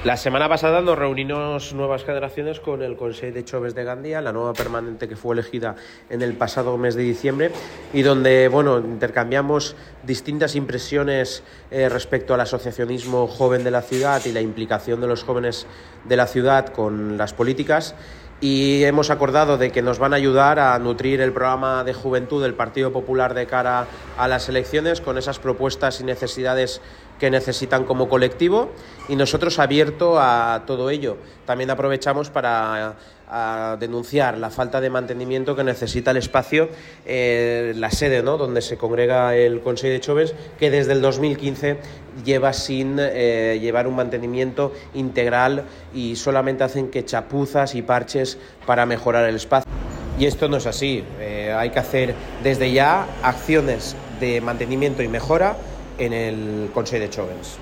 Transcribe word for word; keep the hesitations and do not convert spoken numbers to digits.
La semana pasada nos reunimos Nuevas Generaciones con el Consell de Joves de Gandía, la nueva permanente que fue elegida en el pasado mes de diciembre, y donde bueno, intercambiamos distintas impresiones eh, respecto al asociacionismo joven de la ciudad y la implicación de los jóvenes de la ciudad con las políticas. Y hemos acordado de que nos van a ayudar a nutrir el programa de juventud del Partido Popular de cara a las elecciones con esas propuestas y necesidades que necesitan como colectivo, y nosotros abierto a todo ello. También aprovechamos para a denunciar la falta de mantenimiento que necesita el espacio, eh, la sede, ¿no?, donde se congrega el Consell de Joves, que desde el dos mil quince lleva sin eh, llevar un mantenimiento integral y solamente hacen que chapuzas y parches para mejorar el espacio. Y esto no es así, eh, hay que hacer desde ya acciones de mantenimiento y mejora en el Consell de Joves.